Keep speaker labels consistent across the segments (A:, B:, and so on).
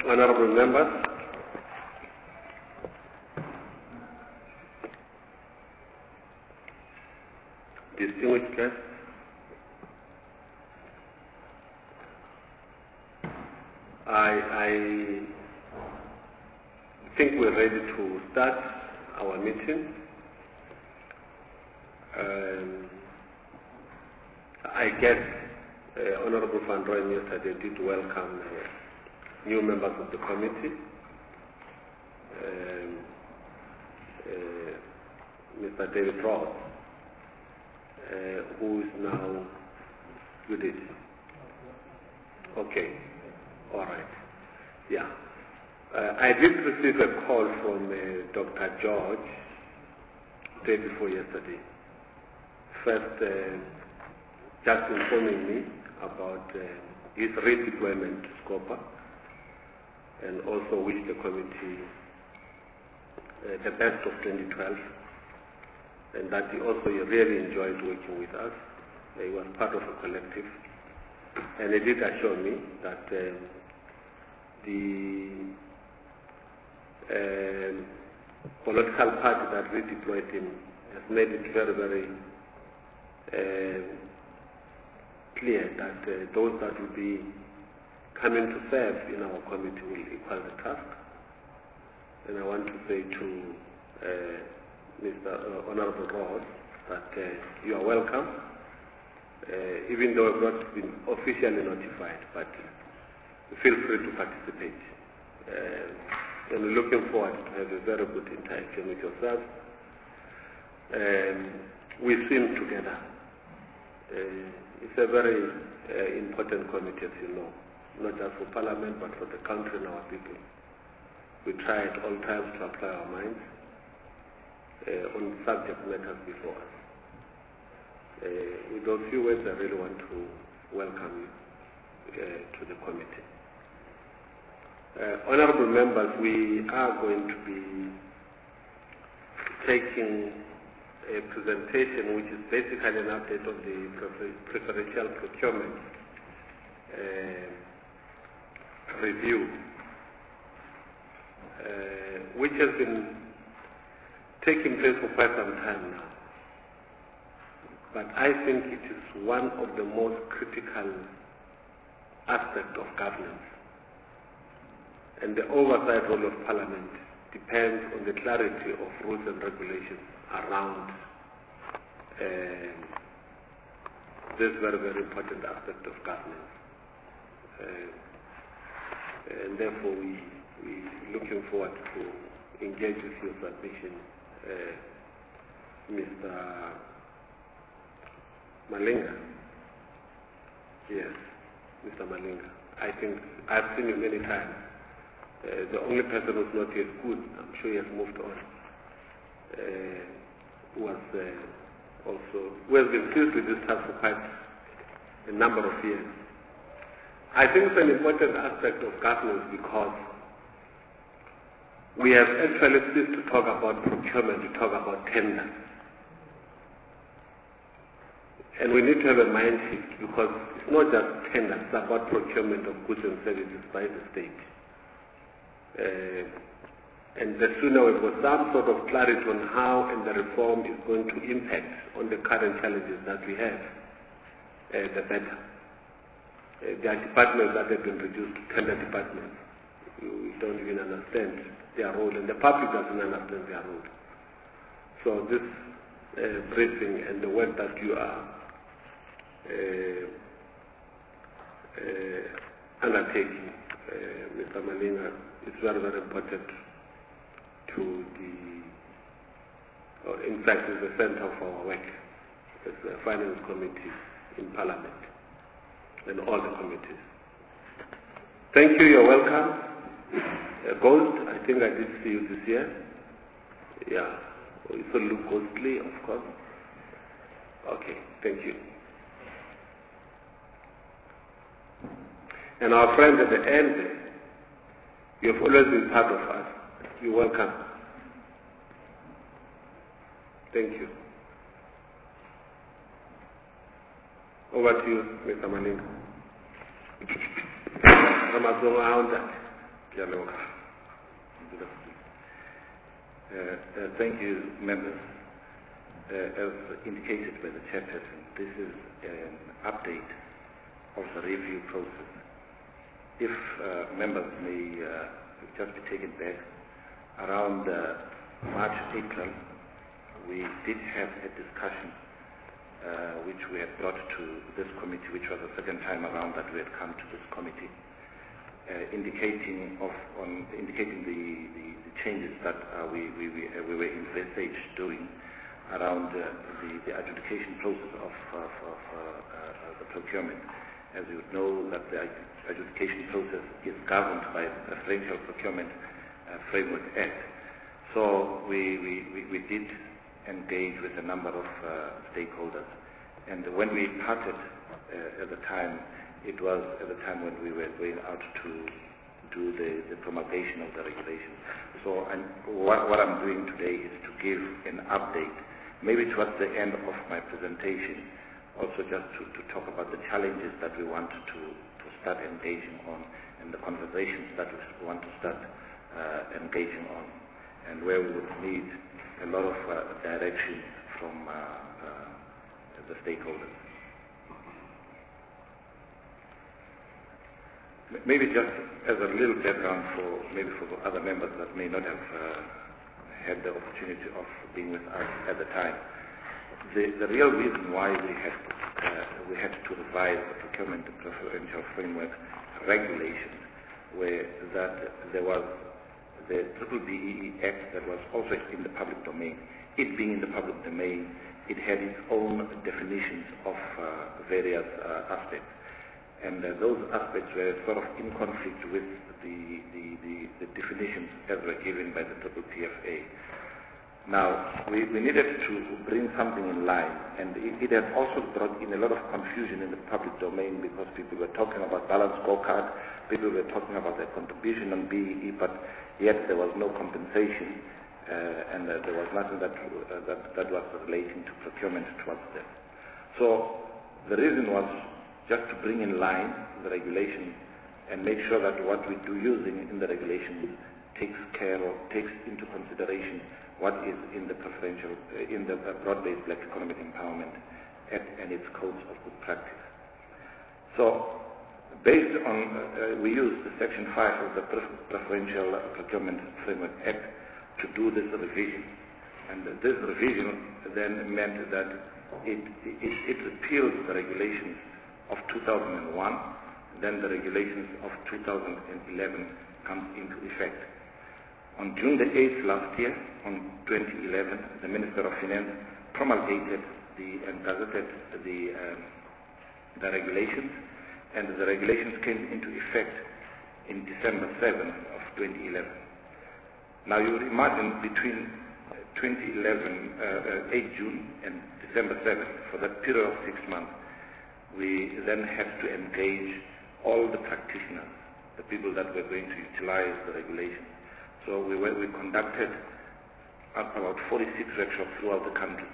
A: Honorable members, distinguished guests, I think we're ready to start our meeting. I guess Honorable Van Rooyen yesterday did welcome new members of the committee. Mr. David Ross, who is now with it. Okay, all right. Yeah. I did receive a call from Dr. George day before yesterday. First, just informing me about his redeployment to Scopa, and also wish the committee the best of 2012, and that he also really enjoyed working with us. He was part of a collective, and he did assure me that the political party that redeployed him has made it very, very clear that those that will be coming to serve in our committee will equal the task. And I want to say to Mr. Honorable Ross that you are welcome, even though I've not been officially notified, but feel free to participate. And we're looking forward to have a very good interaction with yourself. We swim together. It's a very important committee, as you know, not just for Parliament, but for the country and our people. We try at all times to apply our minds on subject matters before us. With those few words, I really want to welcome you to the committee. Honorable members, we are going to be taking a presentation which is basically an update on the preferential procurement review, which has been taking place for quite some time now. But I think it is one of the most critical aspects of governance. And the oversight role of Parliament depends on the clarity of rules and regulations around this very, very important aspect of governance. And therefore, we're looking forward to engage with your submission, Mr. Malinga. Yes, Mr. Malinga. I think I've seen him many times. The only person who's not yet good, I'm sure he has moved on, who has been pleased with this task for quite a number of years. I think it's an important aspect of governance because we have actually ceased to talk about procurement, to talk about tenders. And we need to have a mind shift because it's not just tenders, it's about procurement of goods and services by the state. And the sooner we've got some sort of clarity on how and the reform is going to impact on the current challenges that we have, the better. There are departments that have been reduced to tender departments. We don't even understand their role, and the public doesn't understand their role. So this briefing and the work that you are undertaking, Mr. Malinga, is very, very important to in fact, is the center of our work as the Finance Committee in Parliament and all the committees. Thank you, you're welcome. Gold, I think I did see you this year. Yeah, you still look ghostly, of course. Okay, thank you. And our friend at the end, you have always been part of us. You're welcome. Thank you. Over to you, Mr. Malinga.
B: Thank you, members. As indicated by the chairperson, this is an update of the review process. If members may just be taken back, around March, April, we did have a discussion which we had brought to this committee, which was the second time around that we had come to this committee, indicating the changes that we were envisaged doing around the adjudication process of the procurement. As you know, that the adjudication process is governed by the Preferential Procurement Framework Act. So we did engage with a number of stakeholders, and when we parted at the time, it was at the time when we were going out to do the promulgation of the regulation. So what I'm doing today is to give an update, maybe towards the end of my presentation, also just to talk about the challenges that we want to start engaging on, and the conversations that we want to start engaging on, and where we would need a lot of direction from the stakeholders. Maybe just as a little background for other members that may not have had the opportunity of being with us at the time. The real reason why we had to revise the Procurement Preferential Framework regulations were that there was the BEE Act that was also in the public domain. It being in the public domain, it had its own definitions of various aspects. And those aspects were sort of in conflict with the definitions as were given by the PPPFA. Now, we needed to bring something in line, and it had also brought in a lot of confusion in the public domain, because people were talking about balanced scorecard, people were talking about their contribution on BEE, but yet there was no compensation, and there was nothing that was relating to procurement towards them. So the reason was just to bring in line the regulation and make sure that what we do using in the regulation takes into consideration what is in the broad-based Black Economic Empowerment Act and its codes of good practice. So, based on, we used the Section 5 of the Preferential Procurement Framework Act to do this revision. And this revision then meant that it repealed the regulations of 2001, then the regulations of 2011 comes into effect. On June the 8th last year, on 2011, the Minister of Finance promulgated and gazetted the regulations, and the regulations came into effect in December 7th of 2011. Now you would imagine between 8 June and December 7th, for that period of 6 months, we then had to engage all the practitioners, the people that were going to utilize the regulations. So we conducted about 46 workshops throughout the country,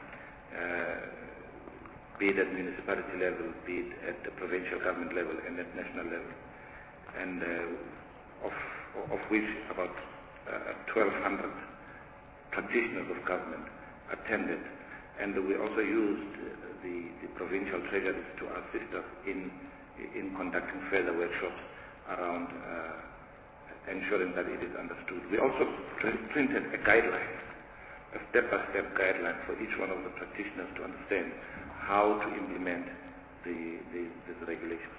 B: be it at municipality level, be it at the provincial government level and at national level, and of which about 1,200 practitioners of government attended. And we also used the provincial treasuries to assist us in conducting further workshops around ensuring that it is understood. We also printed a guideline, a step-by-step guideline for each one of the practitioners to understand how to implement these regulations.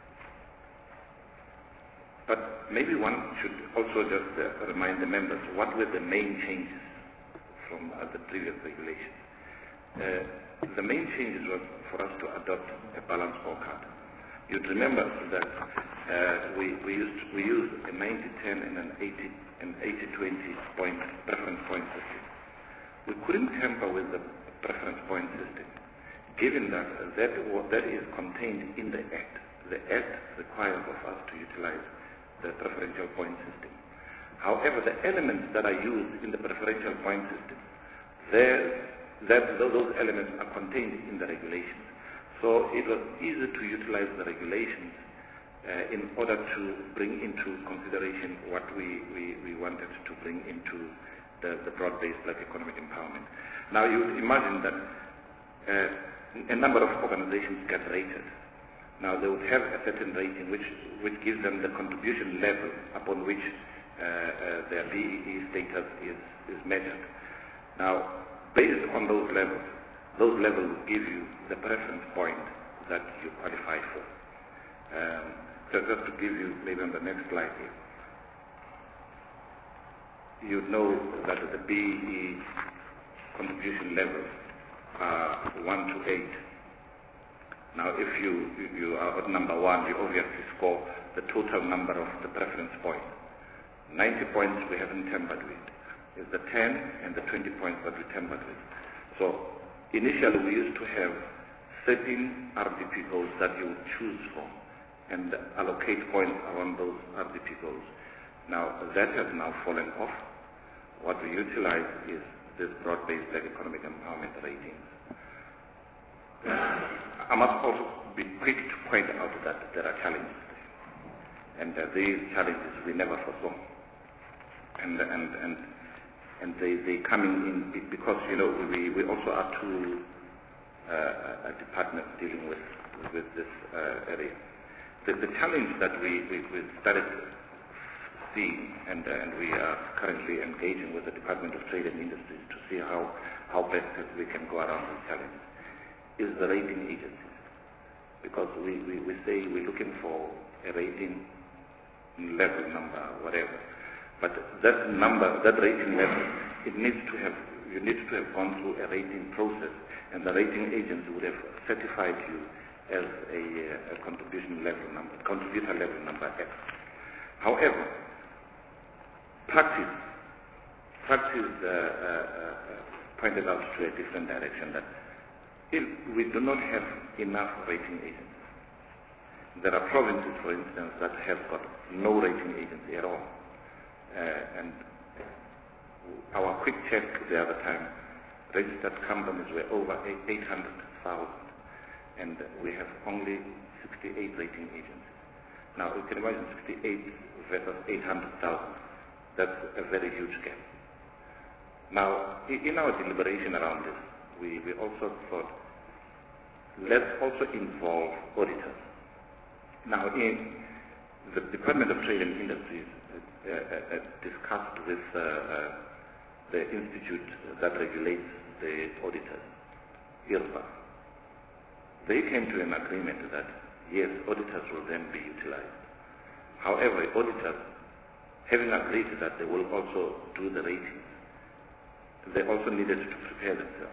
B: But maybe one should also just remind the members what were the main changes from the previous regulations. The main changes was for us to adopt a balanced scorecard. You'd remember that we used a 90-10 and an 80-20 preference point system. We couldn't tamper with the preference point system, given that that is contained in the Act. The Act requires of us to utilize the preferential point system. However, the elements that are used in the preferential point system, those elements are contained in the regulations. So it was easy to utilize the regulations in order to bring into consideration what we wanted to bring into the broad-based Black economic empowerment. Now you would imagine that a number of organizations get rated. Now they would have a certain rating which gives them the contribution level upon which their BEE status is measured. Now, based on those levels will give you the preference point that you qualify for. So just to give you, maybe on the next slide here, you know that the BEE contribution levels are 1 to 8. Now, if you are at number 1, you obviously score the total number of the preference point. 90 points we haven't tampered with. It's the 10 and the 20 points that we tampered with. So, initially we used to have 13 RDP goals that you would choose from and allocate points around those RDP goals. Now, that has now fallen off. What we utilize is this broad-based Black economic empowerment ratings. I must also be quick to point out that there are challenges, and these challenges we never foresaw, and they coming in because we also are two departments dealing with this area. The challenge that we started seeing, and we are currently engaging with the Department of Trade and Industries to see how best we can go around these challenges, is the rating agencies. Because we say we're looking for a rating level number, whatever. But that number, that rating level, you need to have gone through a rating process, and the rating agency would have certified you as a contributor level number X. However, practice pointed out to a different direction, that if we do not have enough rating agencies. There are provinces, for instance, that have got no rating agency at all. And our quick check the other time, registered companies were over 800,000, and we have only 68 rating agencies. Now, you can imagine 68 versus 800,000. That's a very huge gap. Now, in our deliberation around this, we also thought, let's also involve auditors. Now, in the Department of Trade and Industries discussed with the institute that regulates the auditors, IRBA. They came to an agreement that, yes, auditors will then be utilized. However, auditors, having agreed that they will also do the ratings, they also needed to prepare themselves.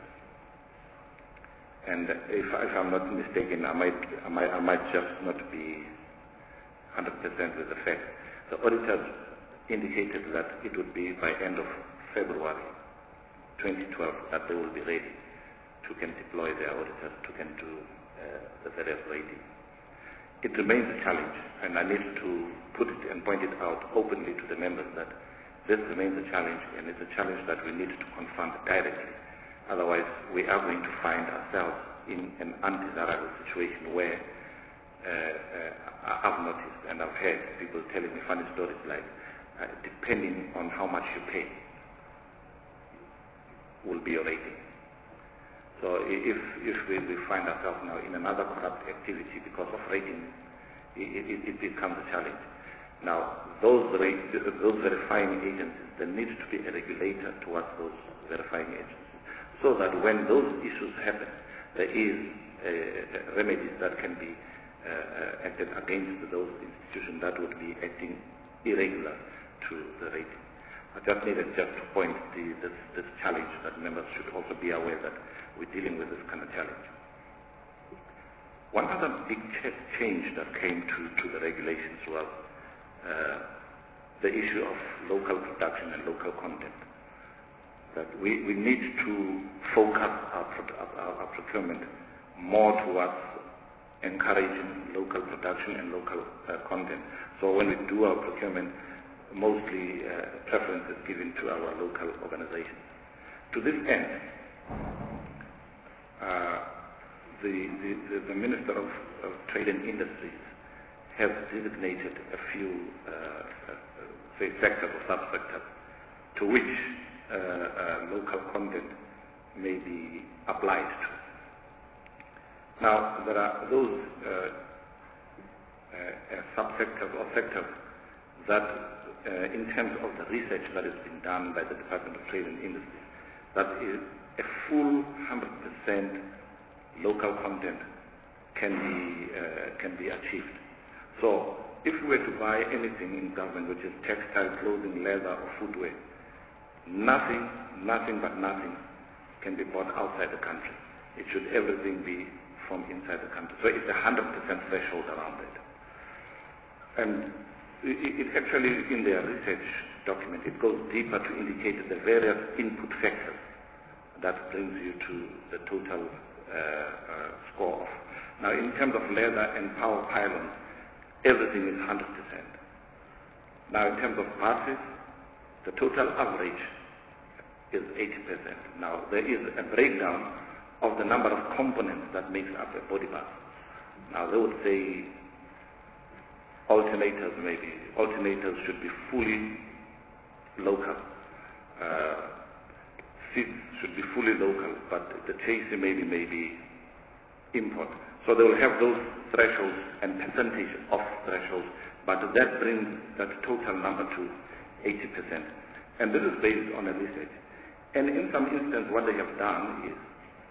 B: And if I'm not mistaken, I might just not be 100% with the fact. The auditors indicated that it would be by end of February 2012 that they will be ready to can deploy their auditors to can do the various ratings. It remains a challenge, and I need to put it and point it out openly to the members that this remains a challenge, and it's a challenge that we need to confront directly. Otherwise, we are going to find ourselves in an undesirable situation where I've noticed and I've heard people telling me funny stories like, depending on how much you pay, will be your rating. So if we find ourselves now in another corrupt activity because of rating, it becomes a challenge. Now, those verifying agencies, there needs to be a regulator towards those verifying agencies, so that when those issues happen, there is remedies that can be acted against those institutions that would be acting irregular to the rating. I just needed to point this challenge that members should also be aware that we're dealing with this kind of challenge. One other big change that came to the regulations was the issue of local production and local content. That we need to focus our procurement more towards encouraging local production and local content. So when we do our procurement, mostly preference is given to our local organizations. To this end, the Minister of Trade and Industries have designated a few, say, sectors or subsectors to which local content may be applied to. Now, there are those subsectors or sectors that, in terms of the research that has been done by the Department of Trade and Industry, that is a full 100% local content can be achieved. So, if we were to buy anything in government, which is textile, clothing, leather, or footwear, nothing can be bought outside the country. It should everything be from inside the country. So it's a 100% threshold around it. And it actually, in their research document, it goes deeper to indicate the various input factors that brings you to the total score. Now, in terms of leather and power pylons, everything is 100%. Now, in terms of buses, the total average is 80%. Now, there is a breakdown of the number of components that makes up a body bus. Now, they would say alternators maybe. Alternators should be fully local. Seats should be fully local, but the chassis may be import. So they will have those thresholds and percentage of thresholds, but that brings that total number to 80%. And this is based on a research. And in some instances, what they have done is,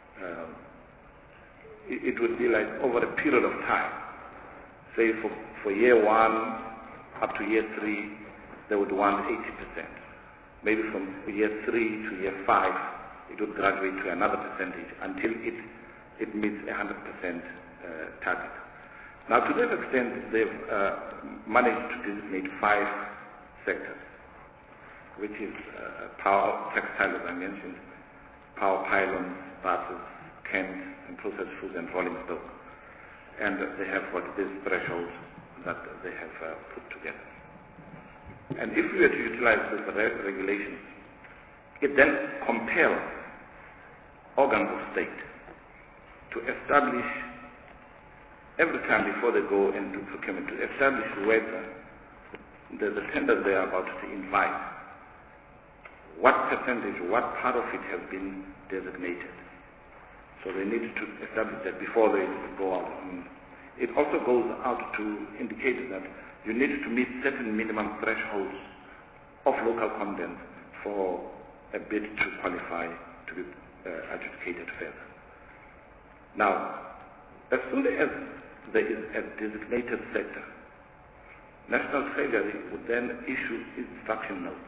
B: it would be like over a period of time. Say for year 1 up to year 3, they would want 80%. Maybe from year 3 to year 5, it would graduate to another percentage until it meets 100% target. Now, to that extent, they've managed to designate 5 sectors, which is power, textile, as I mentioned, power pylons, buses, cans, and processed foods and rolling stock. And they have got these thresholds that they have put together. And if we were to utilize these regulations, it then compels organs of state to establish, every time before they go and do procurement, to establish whether the tenders they are about to invite, what percentage, what part of it has been designated. So they need to establish that before they go out. It also goes out to indicate that you need to meet certain minimum thresholds of local content for a bid to qualify to be adjudicated further. Now, as soon as there is a designated sector, National Treasury would then issue instruction notes.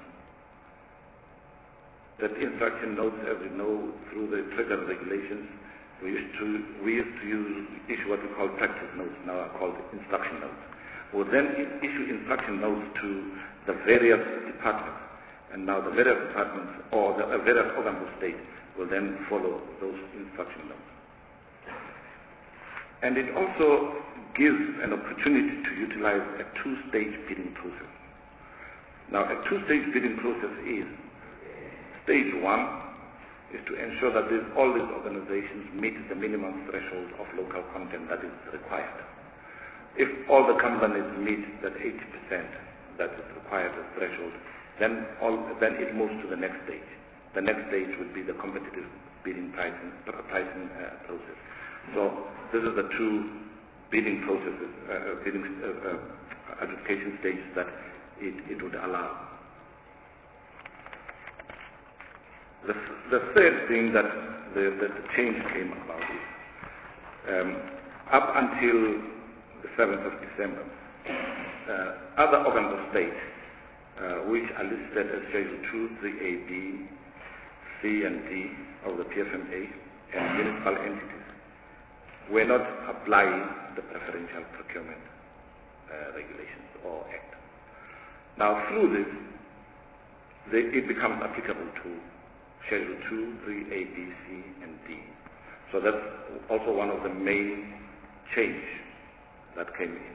B: That instruction notes, as we know through the Treasury regulations, we used to issue what we call practice notes, now are called instruction notes. We'll then issue instruction notes to the various departments, and now the various departments or the various organs of state will then follow those instruction notes. And it also gives an opportunity to utilize a two-stage bidding process. Now, a two-stage bidding process is, stage 1 is to ensure that all these organizations meet the minimum threshold of local content that is required. If all the companies meet that 80% that is required as threshold, then it moves to the next stage. The next stage would be the competitive bidding pricing process. So this is the two bidding processes, adjudication stages that it would allow. The third thing that the change came about is, up until the 7th of December, other organs of state, which are listed as Schedule 2, 3A, B, C, and D of the PFMA, and municipal entities, were not applying the preferential procurement regulations or act. Now, through this, it becomes applicable to Schedule 2, 3A, B, C, and D. So that's also one of the main change that came in.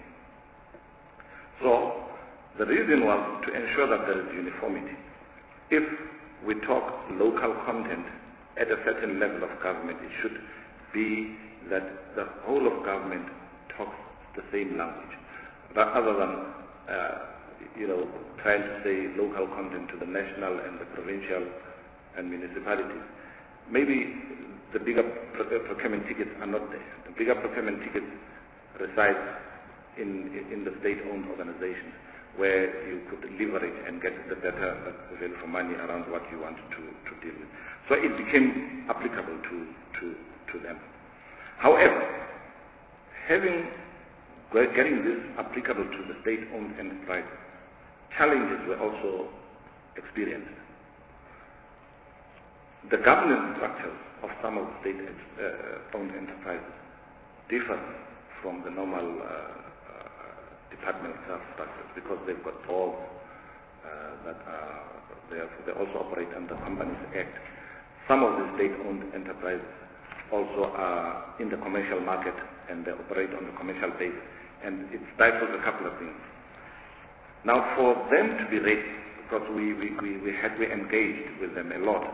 B: So the reason was to ensure that there is uniformity. If we talk local content at a certain level of government, it should be that the whole of government talks the same language. rather than trying to say local content to the national and the provincial and municipalities. Maybe the bigger procurement tickets are not there. The bigger procurement tickets reside in the state-owned organizations, where you could leverage and get the better value for money around what you want to deal with. So it became applicable to them. However, getting this applicable to the state-owned enterprise, challenges were also experienced. The governance structures of some of the state-owned enterprises differ from the normal departmental structures, because they've got boards that they also operate under Companies Act. Some of the state-owned enterprises also are in the commercial market and they operate on the commercial base, and it stifles a couple of things. Now, for them to be ready, because we engaged with them a lot,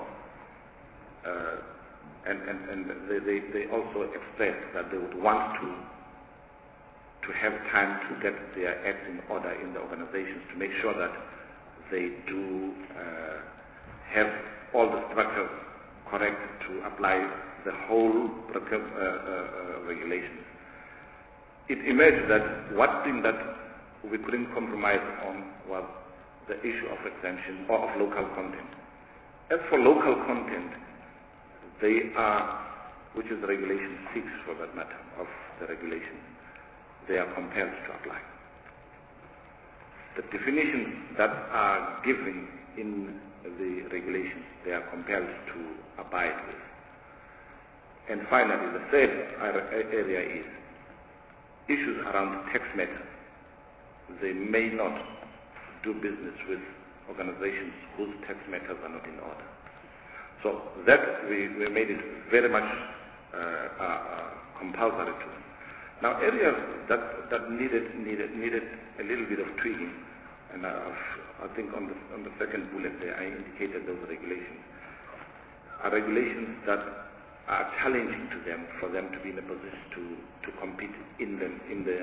B: and they also expressed that they would want to have time to get their act in order in the organizations, to make sure that they do have all the structures correct to apply the whole regulations. It emerged that one thing that we couldn't compromise on was the issue of exemption or of local content. As for local content, they are, which is Regulation 6 for that matter, of the regulations, they are compelled to apply. The definitions that are given in the regulations, they are compelled to abide with. And finally, the third area is issues around tax matters. They may not do business with organizations whose tax matters are not in order. So that we made it very much compulsory to them. Now, areas that needed a little bit of tweaking, and I think on the second bullet there I indicated those regulations, are regulations that are challenging to them, for them to be in a position to compete in the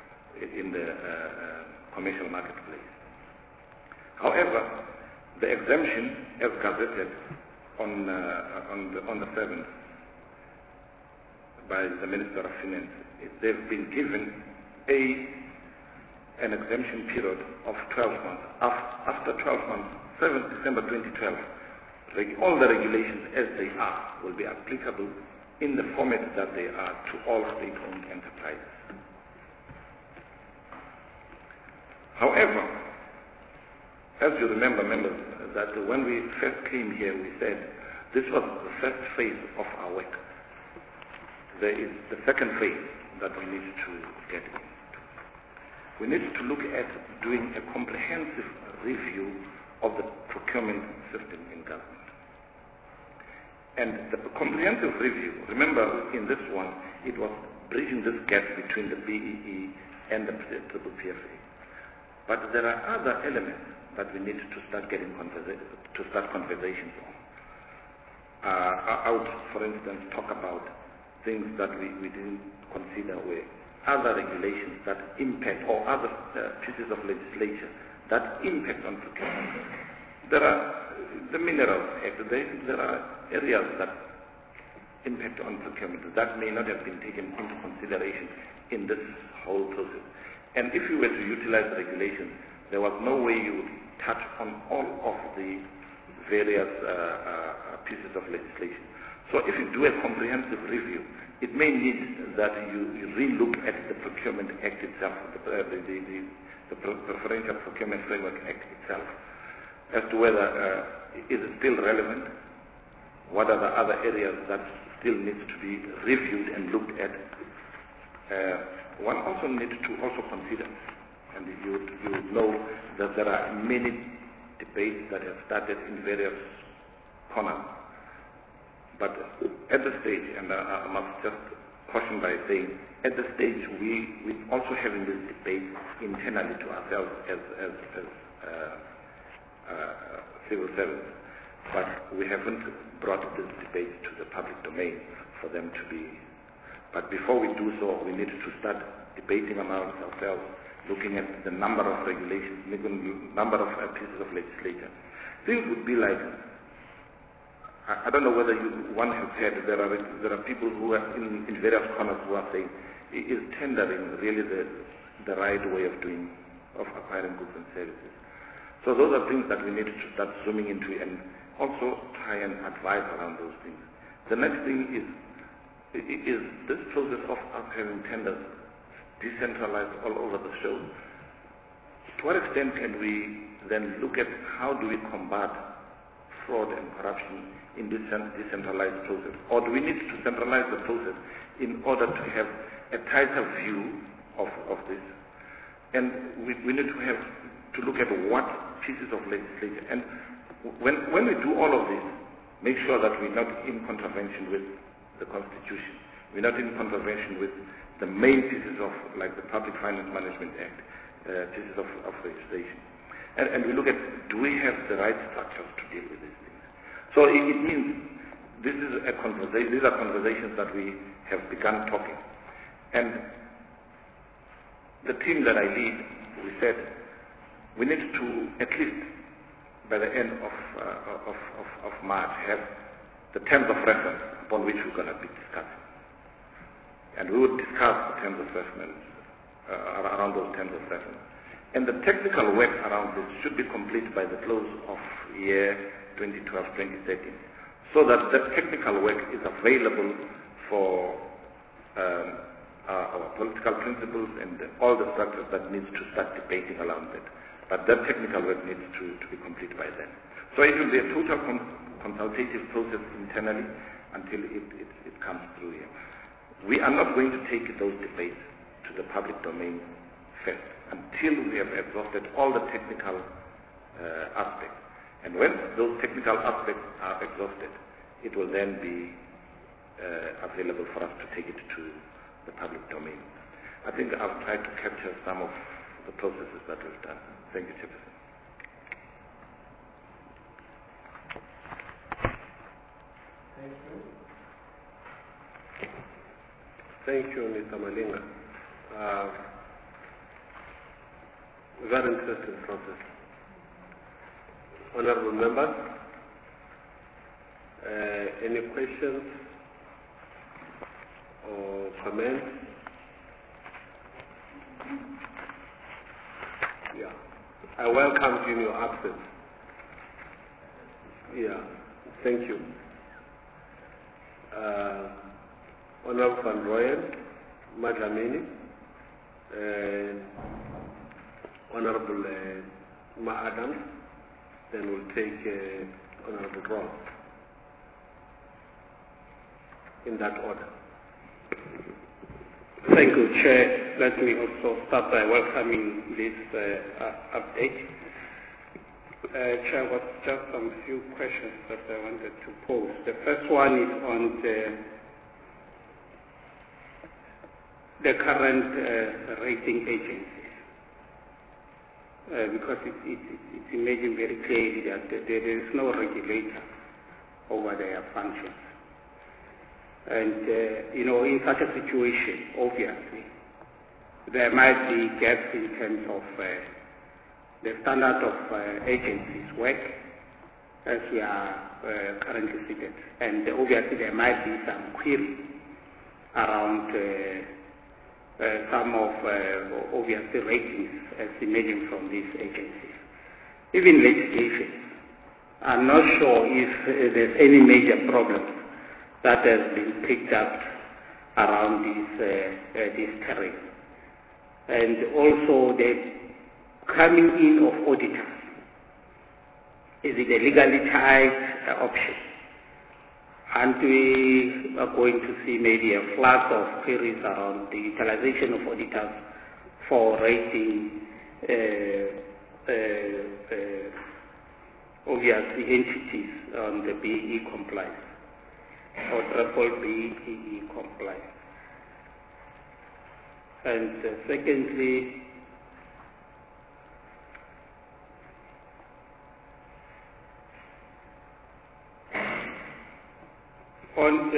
B: commercial marketplace. However, the exemption, as gazetted on the 7th by the Minister of Finance, they've been given an exemption period of 12 months. After 12 months, 7th December 2012, all the regulations as they are will be applicable in the format that they are to all state-owned enterprises. However, as you remember, members, that when we first came here, we said this was the first phase of our work. There is the second phase that we need to get into. We need to look at doing a comprehensive review of the procurement system in government. And the comprehensive review, remember in this one, it was bridging this gap between the BEE and the PPPFA. But there are other elements that we need to start conversations on. I would, for instance, talk about things that we didn't consider were other regulations that impact, or other pieces of legislation that impact on procurement. There are the Minerals Act, there are areas that impact on procurement that may not have been taken into consideration in this whole process. And if you were to utilize regulations, there was no way you would touch on all of the various pieces of legislation. So if you do a comprehensive review, it may need that you re-look at the Procurement Act itself, the Preferential Procurement Framework Act itself, as to whether is it still relevant, what are the other areas that still needs to be reviewed and looked at. One also needs to also consider, and you know that there are many debates that have started in various corners. But at the stage, and I must just caution by saying, at the stage we also having this debate internally to ourselves as civil servants, but we haven't brought this debate to the public domain for them to be. But before we do so, we need to start debating amongst ourselves looking at the number of regulations, number of pieces of legislation. Things would be like, I don't know whether one has heard, there are people who are in various corners who are saying, is tendering really the right way of acquiring goods and services? So those are things that we need to start zooming into and also try and advise around those things. The next thing is this process of acquiring tenders decentralized all over the show. To what extent can we then look at how do we combat fraud and corruption in this decentralized process? Or do we need to centralize the process in order to have a tighter view of this? And we need to look at what pieces of legislation. And when we do all of this, make sure that we're not in contravention with the Constitution. We're not in contravention with the main pieces of, like the Public Finance Management Act, pieces of legislation. And we look at, do we have the right structures to deal with these things? So it means these are conversations that we have begun talking. And the team that I lead, we said, we need to, at least by the end of March, have the terms of reference upon which we're going to be discussing. And we would discuss the terms of reference, around those terms of reference. And the technical work around this should be complete by the close of year 2012-2013, so that the technical work is available for our political principles and all the structures that needs to start debating around it. But that technical work needs to be complete by then. So it will be a total consultative process internally until it comes through here. We are not going to take those debates to the public domain first until we have exhausted all the technical aspects. And when those technical aspects are exhausted, it will then be available for us to take it to the public domain. I think I've tried to capture some of the processes that we've done. Thank you, Chairperson.
A: Thank you. Thank you, Mr. Malinga. Very interesting process. Honorable members, any questions or comments? Yeah. I welcome you in your absence. Yeah. Thank you. Honorable Van Rooyen, Madlamini, Honorable Ma Adams, then we'll take Honorable Ross in that order.
C: Thank you, Chair. Let me also start by welcoming this update. Chair, just some few questions that I wanted to pose. The first one is on the current rating agencies. Because it's emerging very clearly that there is no regulator over their functions. And, in such a situation, obviously, there might be gaps in terms of the standard of agencies' work as we are currently seated. And obviously, there might be some query around some of, obviously, ratings as emerging from these agencies. Even legislation, I'm not sure if there's any major problem that has been picked up around this terrain. And also the coming in of auditors. Is it a legally tied option? And we are going to see maybe a flood of queries around the utilization of auditors for rating obviously entities on the BEE compliance or triple BEE compliance. And secondly, on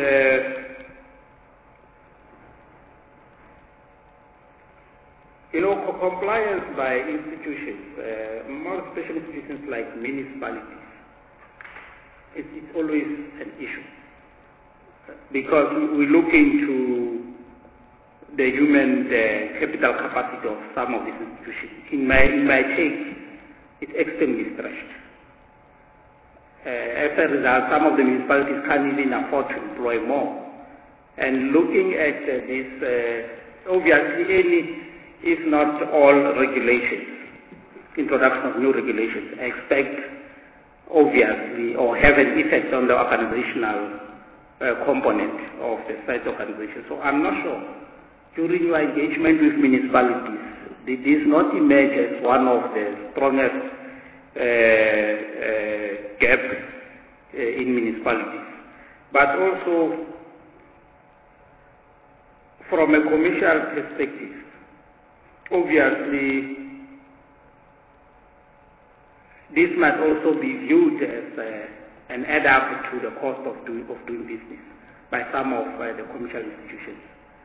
C: compliance by institutions, more special institutions like municipalities, it's always an issue because we look into the human capital capacity of some of these institutions. In my take, it's extremely stretched. As a result, some of the municipalities can't even afford to employ more. And looking at this, obviously, if not all regulations, introduction of new regulations, expect obviously or have an effect on the organizational component of the site organization. So I'm not sure. During your engagement with municipalities, did this not emerge as one of the strongest gaps in municipalities? But also, from a commercial perspective, obviously, this must also be viewed as an add-up to the cost of doing business by some of the commercial institutions.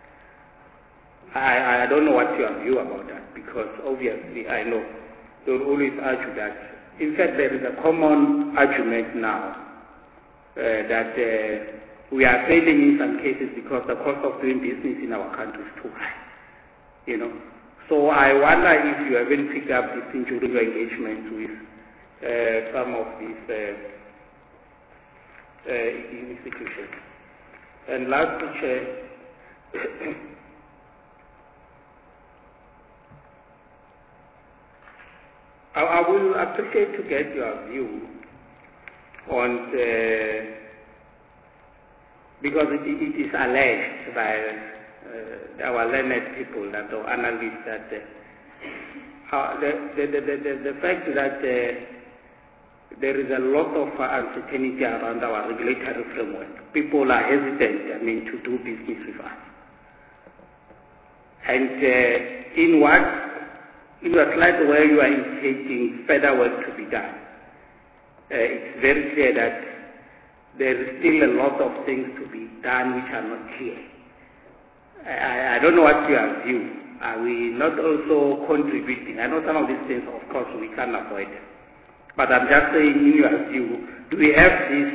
C: I don't know what's your view about that, because obviously I know they will always argue that. In fact, there is a common argument now that we are failing in some cases because the cost of doing business in our country is too high. You know, so I wonder if you haven't picked up this thing during your engagement with some of these institutions. And lastly, Chair, I will appreciate to get your view on because it is alleged by our learned people, that or analysts, that the fact that there is a lot of uncertainty around our regulatory framework. People are hesitant, to do business with us. And in a slide where you are indicating further work to be done, it's very clear that there is still a lot of things to be done which are not clear. I don't know what's your view. Are we not also contributing? I know some of these things, of course, we can't avoid them. But I'm just saying, in your view, do we have this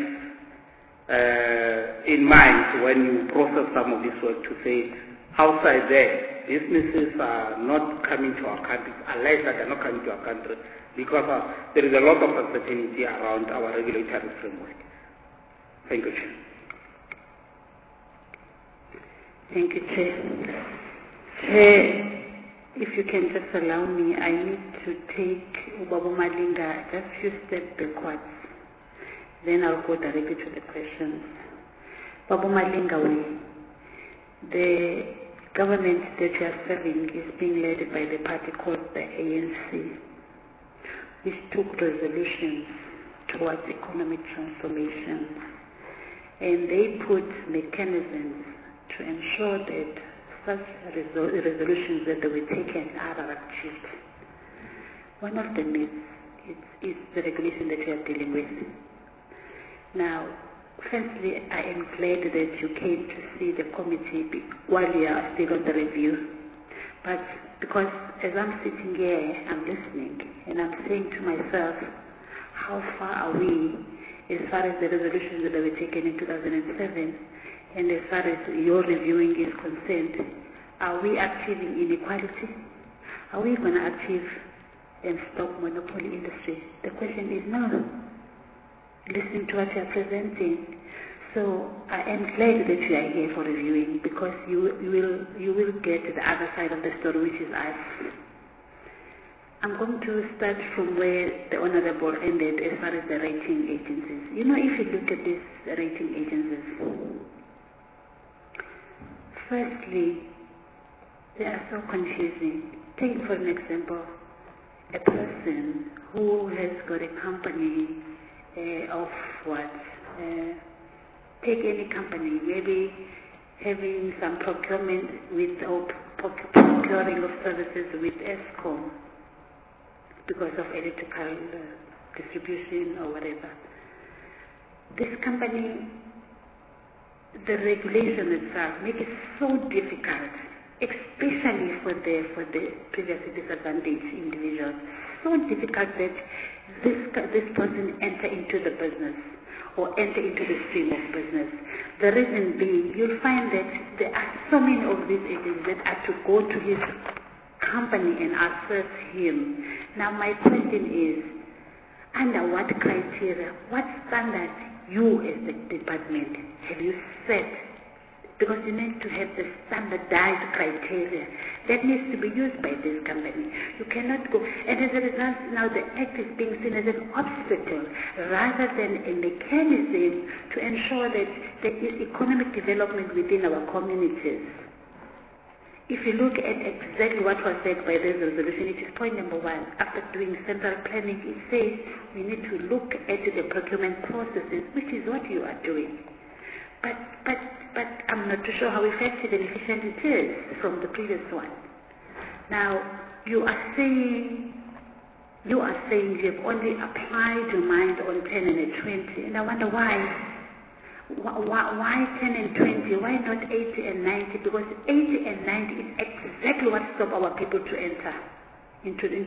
C: in mind when you process some of this work to say, outside there, businesses are not coming to our country, unless that they're not coming to our country, because there is a lot of uncertainty around our regulatory framework. Thank you, Chair.
D: Thank you, Chair. Chair, if you can just allow me, I need to take Babu Malinga just a few steps backwards. Then I'll go directly to the questions. Babu Malinga, the government that you are serving is being led by the party called the ANC, which took resolutions towards economic transformation. And they put mechanisms to ensure that such resolutions that were taken are achieved. One of them is the regulation that you are dealing with. Now, firstly, I am glad that you came to see the committee while you are still on the review. But because as I'm sitting here, I'm listening, and I'm saying to myself, how far are we as far as the resolutions that were taken in 2007, and as far as your reviewing is concerned? Are we achieving inequality? Are we going to achieve and stop monopoly industry? The question is no. Listening to what you are presenting. So I am glad that you are here for reviewing, because you will get the other side of the story, which is us. I'm going to start from where the Honorable ended as far as the rating agencies. If you look at these rating agencies, firstly, they are so confusing. Take for an example, a person who has got a company of what? Take any company, maybe having some procurement with or procuring of services with ESCOM because of electrical distribution or whatever. This company, the regulation itself makes it so difficult especially for the previously disadvantaged individuals. So difficult that this person enter into the business or enter into the stream of business. The reason being, you'll find that there are so many of these agents that are to go to his company and assess him. Now my question is, under what criteria, what standard you as the department have you set? Because you need to have the standardized criteria that needs to be used by this company. You cannot go, and as a result, now the act is being seen as an obstacle rather than a mechanism to ensure that there is economic development within our communities. If you look at exactly what was said by this resolution, it is point number 1. After doing central planning, it says we need to look at the procurement processes, which is what you are doing. But I'm not too sure how effective and efficient it is from the previous one. Now, you are saying you have only applied your mind on 10 and 20, and I wonder why. Why 10 and 20? Why not 80 and 90? Because 80 and 90 is exactly what stops our people to enter into the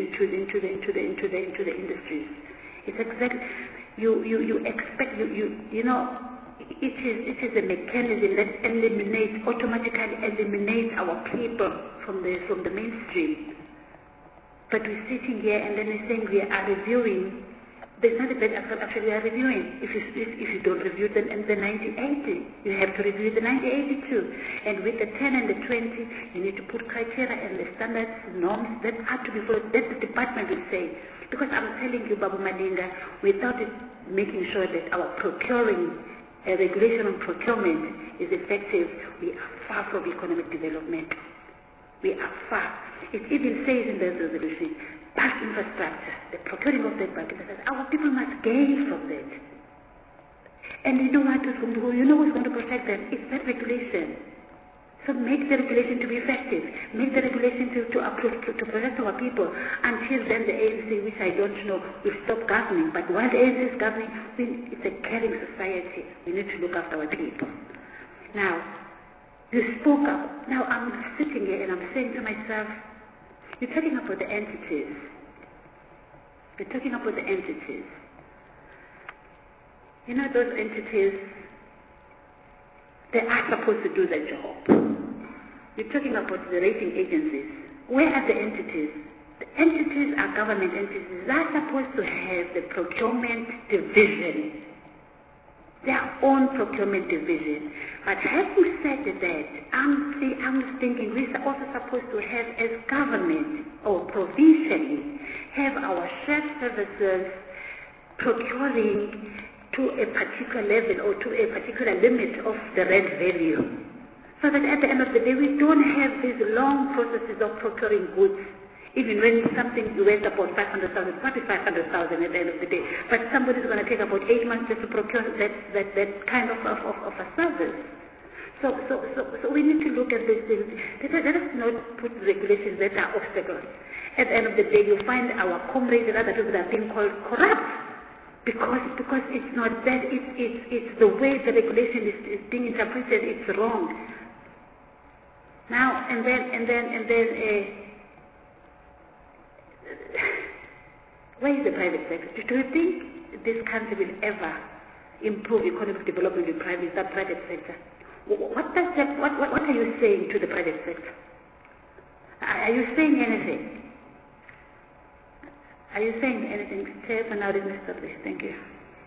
D: industries. It's exactly you expect you know. It is a mechanism that automatically eliminates our people from the mainstream. But we're sitting here and then we're saying we are reviewing. There's not a bad actually we are reviewing. If you don't review the 90-80, you have to review the 90-80 too. And with the 10 and the 20, you need to put criteria and the standards, norms that are to be followed. That the department will say. Because I'm telling you, Babu Malinga, without making sure that our regulation on procurement is effective, we are far from economic development. We are far. It even says in the resolution, past infrastructure, the procuring of that budget, our people must gain from that. And you know who's going to protect them? It's that regulation. So make the regulation to be effective. Make the regulation to protect our people. Until then, the ANC, which I don't know, will stop governing. But while the ANC is governing, it's a caring society. We need to look after our people. Now, you spoke up. Now I'm sitting here and I'm saying to myself, you're talking about the entities. You're talking about the entities. You know those entities, they are supposed to do their job. You're talking about the rating agencies. Where are the entities? The entities are government entities. They are supposed to have the procurement division, their own procurement division. But having said that, I'm thinking we're also supposed to have, as government or provincially, have our shared services procuring to a particular level or to a particular limit of the rent value. So that at the end of the day, we don't have these long processes of procuring goods. Even when something weighs about 500,000, it's not 500,000 at the end of the day. But somebody's going to take about 8 months just to procure that kind of a service. So we need to look at these things. Let us not put regulations that are obstacles. At the end of the day, you find our comrades and other people that are being called corrupt. Because it's not that, it's the way the regulation is being interpreted, it's wrong. Now, and then, where is the private sector? Do you think this country will ever improve economic development in the private sector? What are you saying to the private sector? Are you saying anything? Are you saying anything? Chair, for now, let me stop this. Thank you.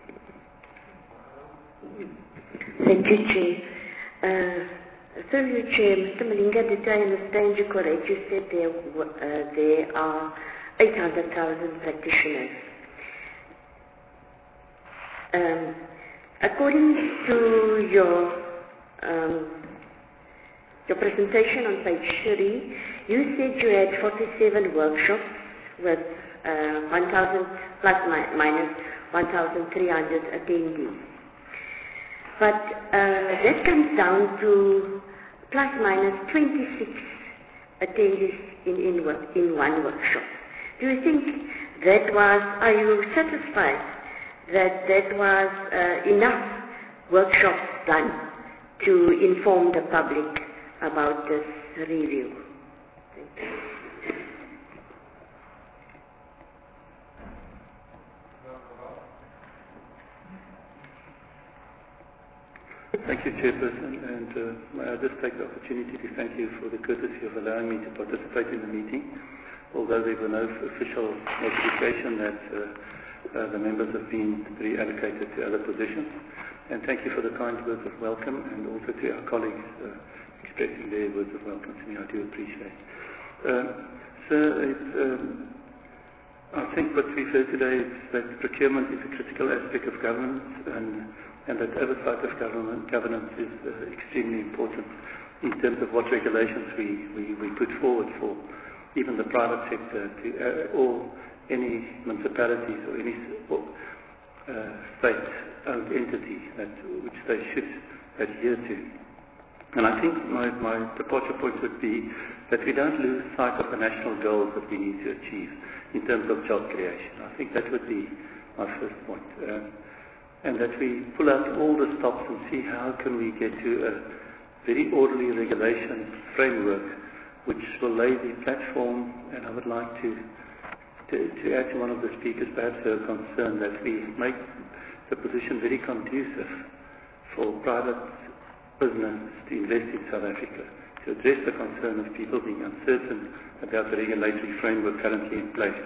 E: Thank you, Chair. Through you, Chair, Mr. Malinga, did I understand you correct? You said there are 800,000 practitioners. According to your presentation on page 3, you said you had 47 workshops with 1,000 plus minus 1,300 attendees. But that comes down to plus minus 26 attendees in one workshop. Do you think are you satisfied that was enough workshops done to inform the public about this review. Thank you.
F: Thank you, Chairperson, and may I just take the opportunity to thank you for the courtesy of allowing me to participate in the meeting, although there were no official notification that the members have been reallocated to other positions. And thank you for the kind words of welcome, and also to our colleagues expressing their words of welcome to me. I do appreciate. Sir, I think what we've heard today is that procurement is a critical aspect of governance, and that oversight of governance is extremely important in terms of what regulations we put forward for even the private sector or any municipalities or any state-owned entity which they should adhere to. And I think my departure point would be that we don't lose sight of the national goals that we need to achieve in terms of job creation. I think that would be my first point. And that we pull out all the stops and see how can we get to a very orderly regulation framework which will lay the platform. And I would like to add to one of the speakers perhaps a concern that we make the position very conducive for private business to invest in South Africa, to address the concern of people being uncertain about the regulatory framework currently in place.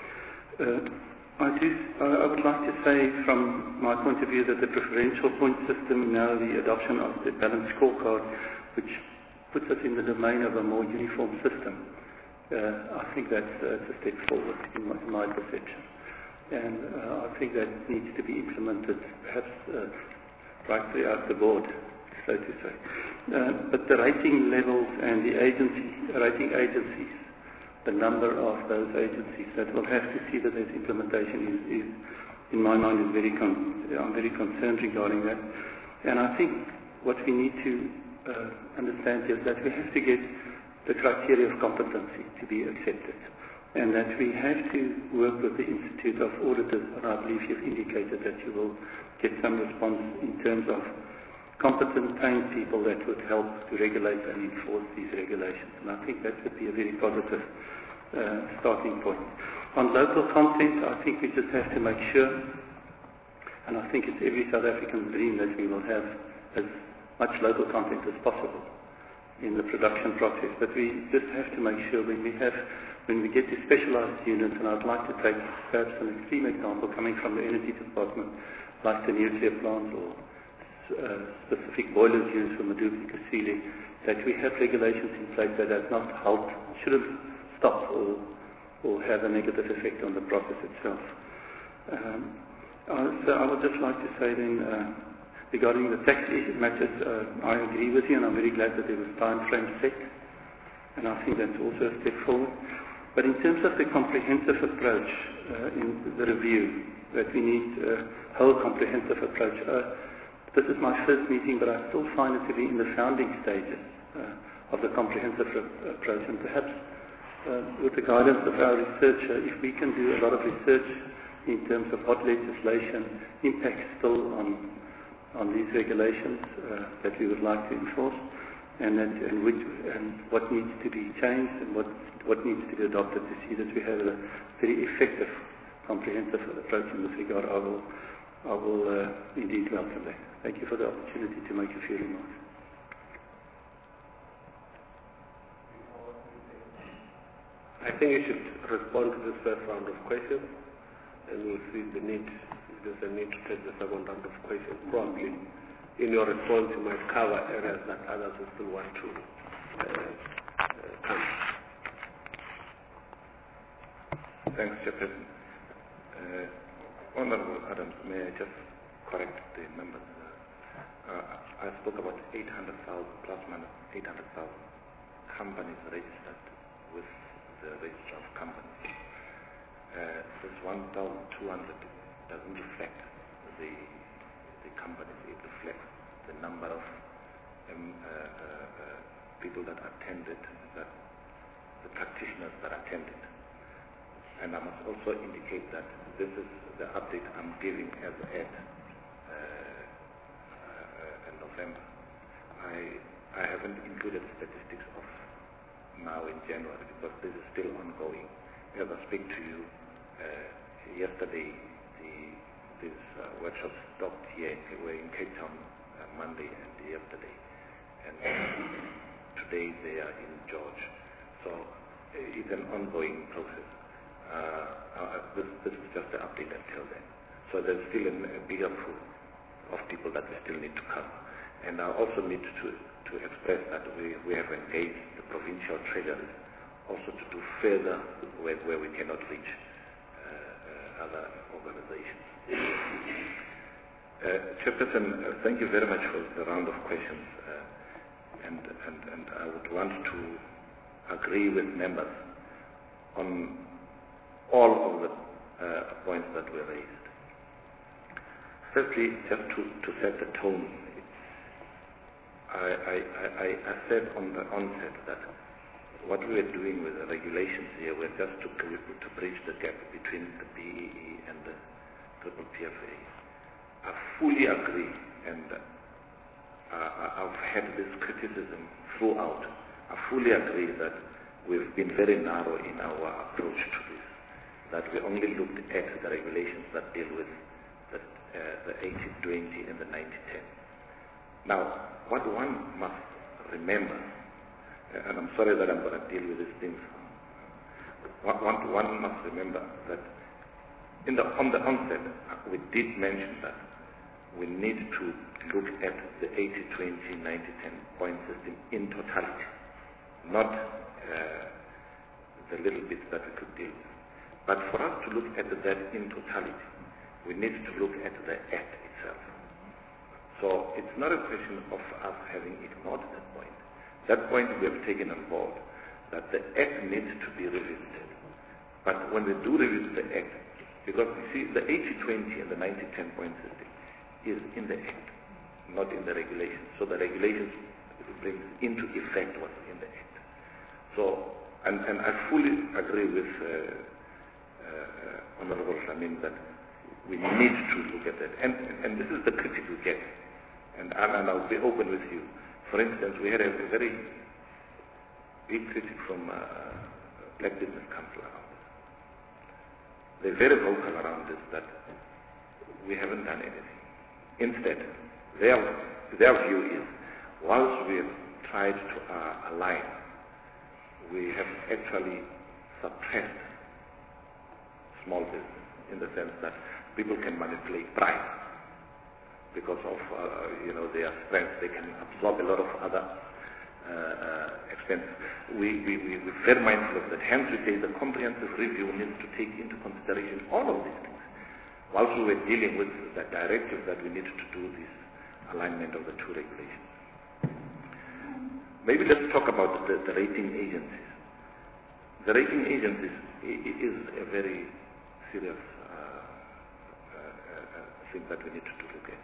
F: I would like to say from my point of view that the preferential point system, now the adoption of the balanced scorecard, which puts us in the domain of a more uniform system, I think that's a step forward in my perception. And I think that needs to be implemented perhaps right throughout the board, so to say. But the rating levels and the rating agencies, the number of those agencies that will have to see that there's implementation is in my mind, I'm very concerned regarding that. And I think what we need to understand is that we have to get the criteria of competency to be accepted, and that we have to work with the Institute of Auditors, and I believe you've indicated that you will get some response in terms of competent, trained people that would help to regulate and enforce these regulations. And I think that would be a very positive starting point. On local content, I think we just have to make sure, and I think it's every South African dream that we will have as much local content as possible in the production process. But we just have to make sure when we get to specialized units, and I'd like to take perhaps an extreme example coming from the Energy Department, like the nuclear plants or specific boilers used for Medupi-Kusile, that we have regulations in place that does not help, shouldn't stop or have a negative effect on the process itself. So I would just like to say then, regarding the tax matters, I agree with you, and I'm very glad that there was time frame set, and I think that's also a step forward. But in terms of the comprehensive approach in the review, that we need a whole comprehensive approach. This is my first meeting, but I still find it to be in the founding stages of the comprehensive approach. And perhaps with the guidance of our researcher, if we can do a lot of research in terms of what legislation impacts still on these regulations that we would like to enforce, and what needs to be changed and what needs to be adopted to see that we have a very effective comprehensive approach in this regard, I will indeed welcome that. Thank you for the opportunity to make a few remarks.
A: I think you should respond to this first round of questions, and we'll see if there's a need to take the second round of questions. Probably in your response you might cover areas that others will still want to come.
B: Thanks, Chairperson. Honorable Adams, may I just correct the numbers? I spoke about 800,000 plus minus 800,000 companies registered with the Register of Companies. This 1,200 doesn't reflect the companies. It reflects the number of people that attended, the practitioners that attended. And I must also indicate that this is the update I'm giving as at November. I haven't included statistics of now in January, because this is still ongoing. As I speak to you, yesterday these workshops stopped here. They were in Cape Town Monday and yesterday, and today they are in George. So it's an ongoing process. This is just the update until then. So there's still a bigger pool of people that we still need to cover. And I also need to express that we have engaged the provincial treasuries also to do further where we cannot reach other organizations. Chairperson, thank you very much for the round of questions. And I would want to agree with members on all of the points that were raised. Firstly, just to set the tone, I said on the onset that what we are doing with the regulations here, we're just to bridge the gap between the BEE and the PPPFA. I fully agree, and I've had this criticism throughout. I fully agree that we've been very narrow in our approach to this, that we only looked at the regulations that deal with the 80-20 and the 90-10. Now, what one must remember, and I'm sorry that I'm going to deal with these things, one must remember that on the onset, we did mention that we need to look at the 80-20, 90-10 point system in totality, not the little bits that we could deal with. But for us to look at that in totality, we need to look at the Act itself. So it's not a question of us having ignored that point. That point we have taken on board, that the Act needs to be revisited. But when we do revisit the Act, because you see the 80-20 and the 90-10 point system is in the Act, not in the regulations. So the regulations bring into effect what's in the Act. So, and I fully agree with Honorable Shamin that we need to look at that. And this is the critique we get. And I'll be open with you. For instance, we had a very big critic from Black Business Council around this. They're very vocal around this, that we haven't done anything. Instead, their view is, whilst we have tried to align, we have actually suppressed small business in the sense that people can manipulate price because of their strength. They can absorb a lot of other expenses. We're very mindful of that. Hence, we say the comprehensive review needs to take into consideration all of these things. Whilst we were dealing with the directive that we needed to do this alignment of the two regulations. Maybe let's talk about the rating agencies. The rating agencies is a very serious thing that we need to look at.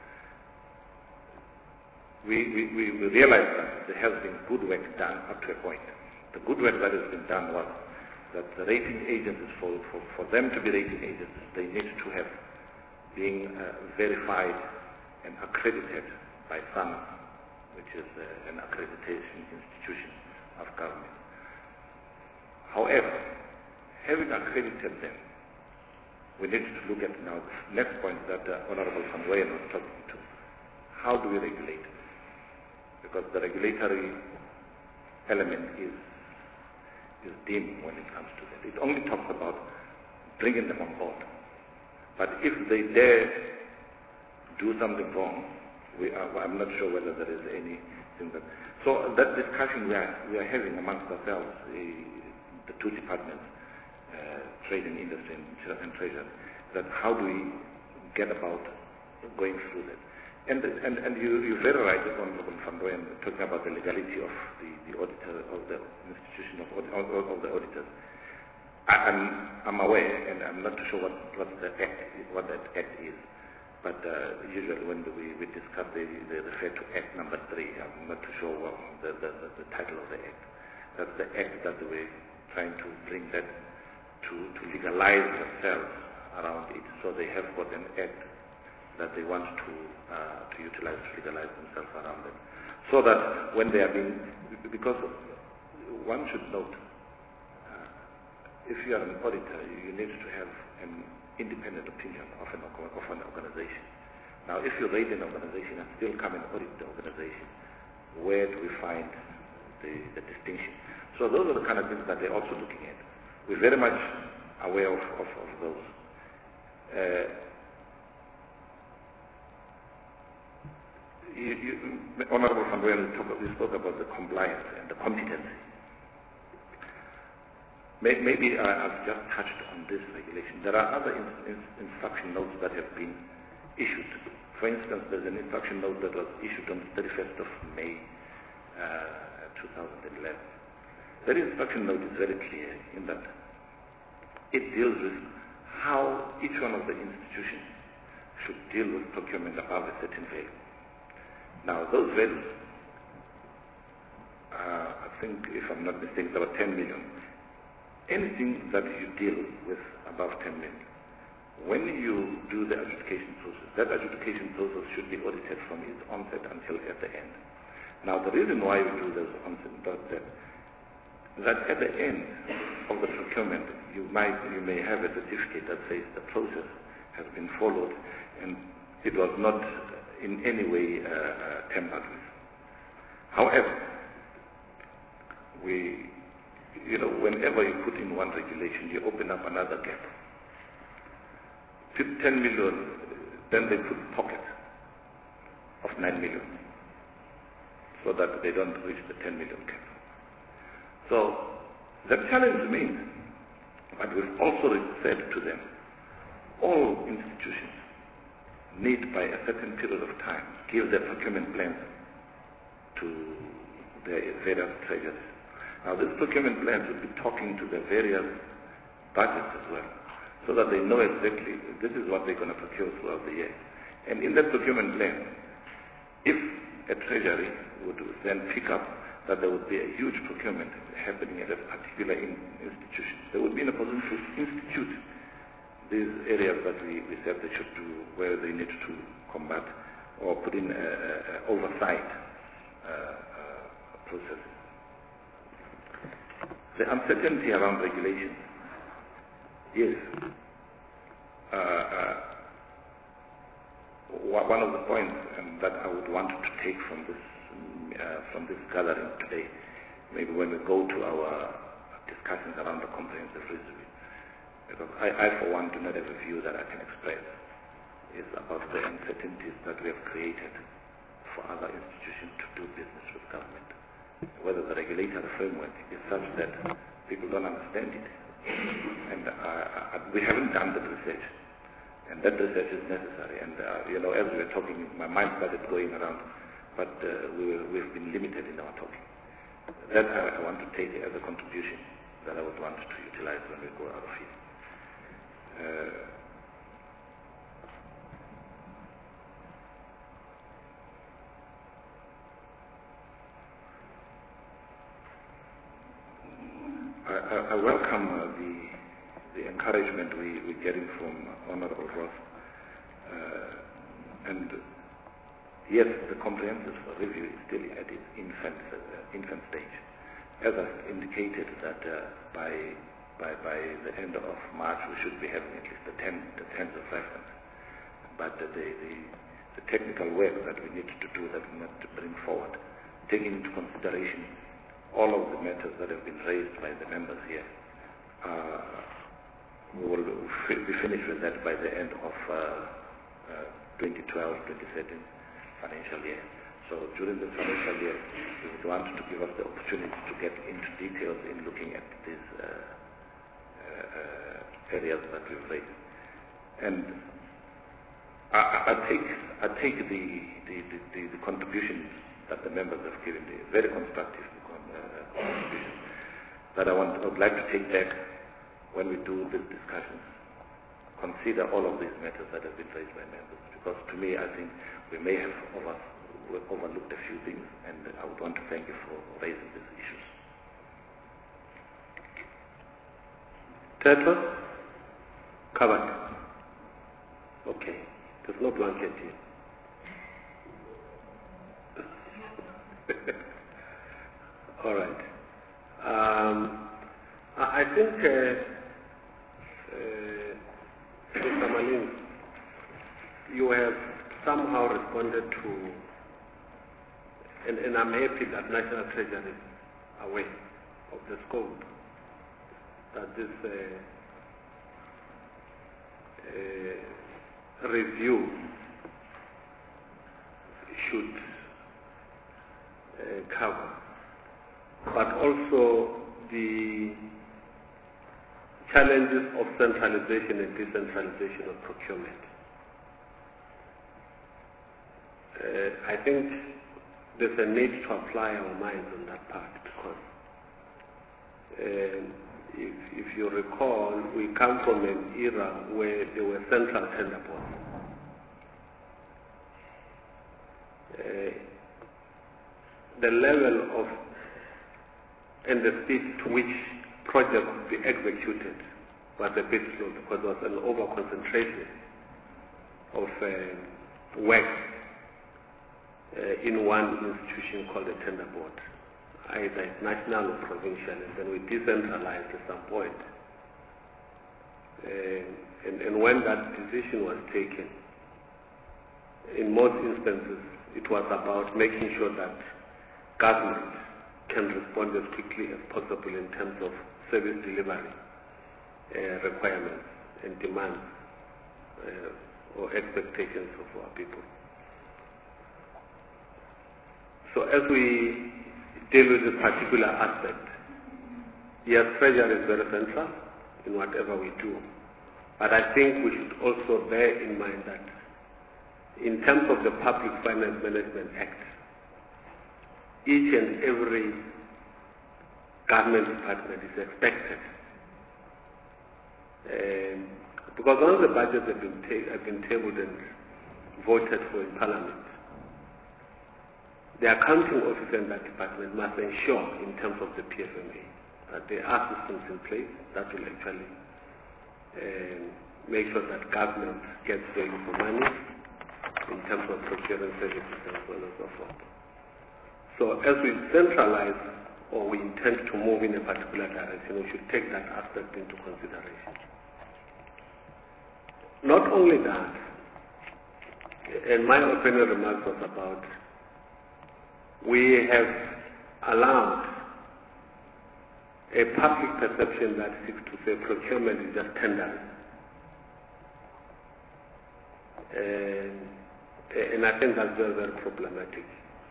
B: We realize that there has been good work done up to a point. The good work that has been done was that the rating agencies, for them to be rating agencies, they need to have been verified and accredited by SANA, which is an accreditation institution of government. However, having accredited them, we need to look at now the next point that Honorable Van Weyen was talking to. How do we regulate this? Because the regulatory element is dim when it comes to that. It only talks about bringing them on board. But if they dare do something wrong, I'm not sure whether there is anything that... So that discussion we are having amongst ourselves, the two departments, trade and industry and treasury, that how do we get about going through that? And you're very right, Honorable Van Weyen, talking about the legality of the auditor, of the institution of the auditors. I'm aware, and I'm not sure what that act is. But usually when we discuss, they refer to Act number 3. I'm not too sure what the title of the act. That's the act that we're trying to bring that to legalize themselves around it. So they have got an act that they want to utilize to legalize themselves around it. So that when they are being, because one should note, if you are an auditor, you need to have an independent opinion of an organization. Now, if you raid an organization and still come and audit the organization, where do we find the distinction? So those are the kind of things that they're also looking at. We're very much aware of those. Honorable Van Rooyen, we spoke about the compliance and the competency. Maybe I've just touched on this regulation. There are other instruction notes that have been issued. For instance, there's an instruction note that was issued on the 31st of May 2011. That instruction note is very clear in that it deals with how each one of the institutions should deal with procurement above a certain value. Now, those values, I think, if I'm not mistaken, about 10 million. Anything that you deal with above 10 million, when you do the adjudication process, that adjudication process should be audited from its onset until at the end. Now, the reason why we do this onset, that at the end of the procurement, you may have a certificate that says the process has been followed and it was not in any way tampered with. However, whenever you put in one regulation, you open up another gap. 10 million, then they put pockets of 9 million so that they don't reach the 10 million gap. So the challenge remains, but we've also said to them, all institutions need by a certain period of time give their procurement plans to their various treasuries. Now, this procurement plans will be talking to the various budgets as well, so that they know exactly this is what they're going to procure throughout the year. And in that procurement plan, if a treasury would then pick up that there would be a huge procurement happening at a particular institution, they would be in a position to institute these areas that we said they should do, where they need to combat or put in oversight processes. The uncertainty around regulation, yes. One of the points that I would want to take from this gathering today, maybe when we go to our discussions around the comprehensive review, because I for one do not have a view that I can express, is about the uncertainties that we have created for other institutions to do business with government. Whether the regulatory framework is such that people don't understand it. And we haven't done that research. And that research is necessary. And, as we were talking, my mind started going around, but we've been limited in our talking. That I want to take as a contribution that I would want to utilize when we go out of here. I welcome the encouragement we're getting from Honorable Ross. And yes, the comprehensive review is still at its infant stage. As I indicated that by the end of March we should be having at least the tens of reference. But the technical work that we need to do, that we need to bring forward, taking into consideration all of the matters that have been raised by the members here, we will be finished with that by the end of 2012-2013 financial year. So during the financial year, we would want to give us the opportunity to get into details in looking at these areas that we've raised. And I take the contributions that the members have given, the very constructive contributions that I would like to take back when we do these discussions. Consider all of these matters that have been raised by members, because to me I think we may have overlooked a few things, and I would want to thank you for raising these issues.
A: Tetwa? Covered. Okay. There's no blanket here. All right. I think, Mr. Malin, you have somehow responded to, and I'm happy that National Treasury is aware of the scope that this review should cover, but also the challenges of centralization and decentralization of procurement. I think there's a need to apply our minds on that part because if you recall, we come from an era where there were central tender boards. The level of and the speed to which projects could be executed was a bit slow because there was an over-concentration of work in one institution called the tender board, either national or provincial, and then we decentralized at some point. And when that decision was taken, in most instances, it was about making sure that government can respond as quickly as possible in terms of service delivery requirements and demands or expectations of our people. So as we deal with this particular aspect, yes, Treasury is very central in whatever we do, but I think we should also bear in mind that in terms of the Public Finance Management Act, each and every government department is expected, because once the budgets have been tabled and voted for in Parliament, the accounting officer in that department must ensure, in terms of the PFMA, that there are systems in place that will actually make sure that government gets value for money in terms of procuring services and so on and so forth. So as we centralize or we intend to move in a particular direction, we should take that aspect into consideration. Not only that, and my opening remarks was about, we have allowed a public perception that seeks to say procurement is just tendering. And I think that's very, very problematic.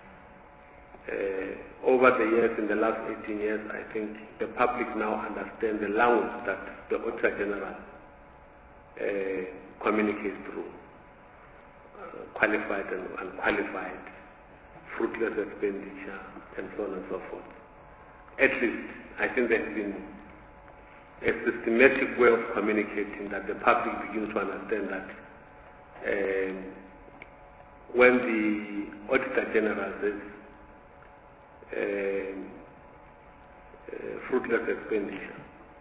A: Over the years, in the last 18 years, I think the public now understand the language that the Auditor General communicates through, qualified and unqualified, fruitless expenditure, and so on and so forth. At least, I think there's been a systematic way of communicating that the public begins to understand that when the Auditor General says fruitless expenditure,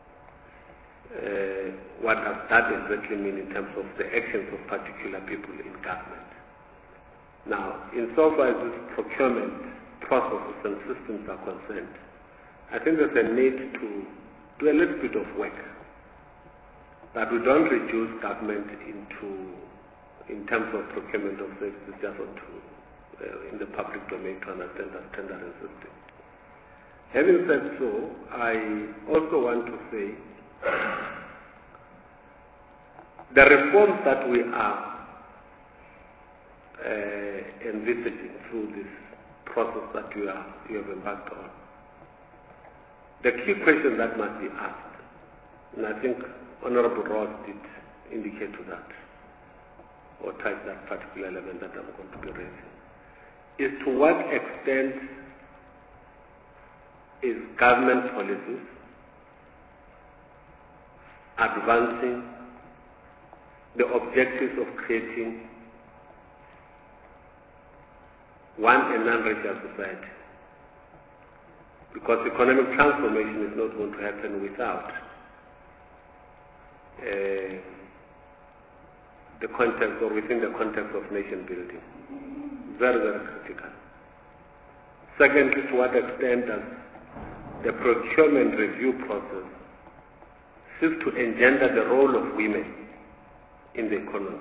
A: what does that exactly mean in terms of the actions of particular people in government? Now, insofar as this procurement processes and systems are concerned, I think there's a need to do a little bit of work, that we don't reduce government in terms of procurement of services just in the public domain to understand that tendering system. Having said so, I also want to say the reforms that we are envisaging through this process that you have embarked on, the key question that must be asked, and I think Honorable Ross did indicate to that, or touch that particular element that I'm going to be raising, is to what extent is government policies advancing the objectives of creating one, a non-racial society, because economic transformation is not going to happen without the context or within the context of nation building. Very, very critical. Secondly, to what extent does the procurement review process seeks to engender the role of women in the economy.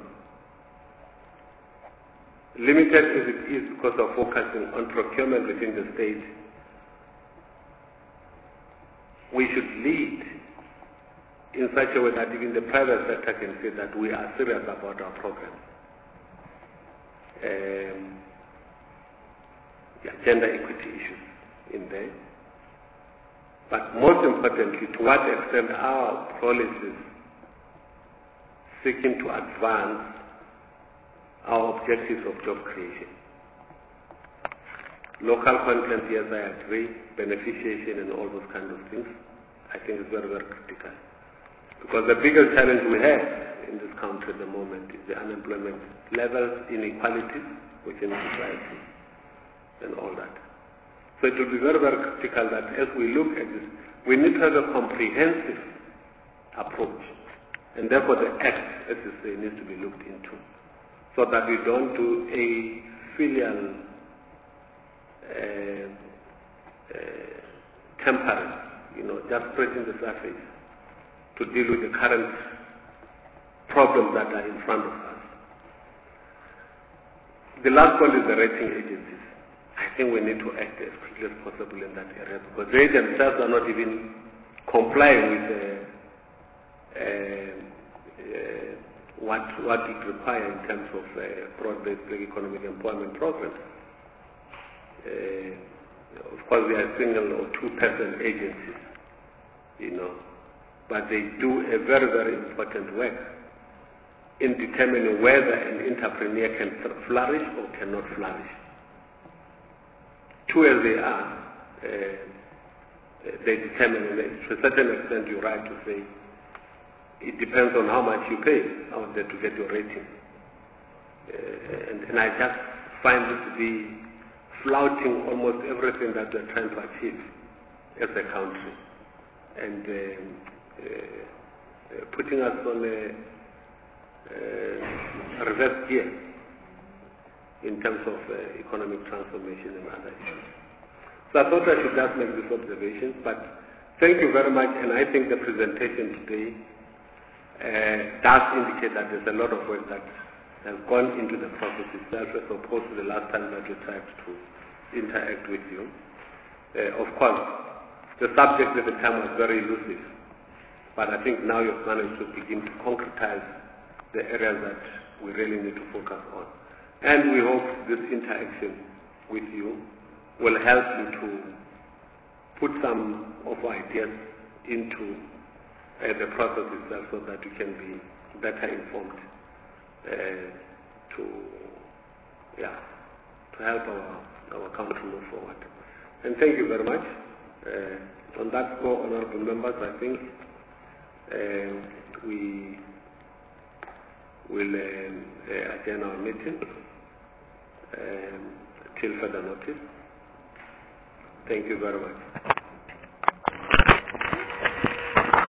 A: Limited as it is because of focusing on procurement within the state, we should lead in such a way that even the private sector can say that we are serious about our program. Gender equity issues in there. But most importantly, to what extent our policies seeking to advance our objectives of job creation. Local content, yes, I agree, beneficiation and all those kind of things, I think is very, very critical. Because the biggest challenge we have in this country at the moment is the unemployment levels, inequalities within society, and all that. So it will be very, very critical that as we look at this, we need to have a comprehensive approach. And therefore the Act, as you say, needs to be looked into. So that we don't do a filial tampering, just scratching the surface to deal with the current problems that are in front of us. The last one is the rating agencies. I think we need to act as quickly as possible in that area because they themselves are not even complying with what it requires in terms of broad-based economic employment programs. Of course, they are single or two-person agencies, but they do a very, very important work in determining whether an entrepreneur can flourish or cannot flourish. Two as they are, they determine, and to a certain extent you're right to say, it depends on how much you pay out there to get your rating. And I just find this to be flouting almost everything that we're trying to achieve as a country. And putting us on a reverse gear in terms of economic transformation and other issues. So I thought I should just make this observation, but thank you very much, and I think the presentation today does indicate that there's a lot of work that has gone into the process itself as opposed to the last time that we tried to interact with you. Of course, the subject at the time was very elusive, but I think now you've managed to begin to concretize the areas that we really need to focus on. And we hope this interaction with you will help you to put some of our ideas into the process itself so that we can be better informed to help our country move forward. And thank you very much. On that score, honorable members, I think we will adjourn our meeting till further notice. Thank you very much.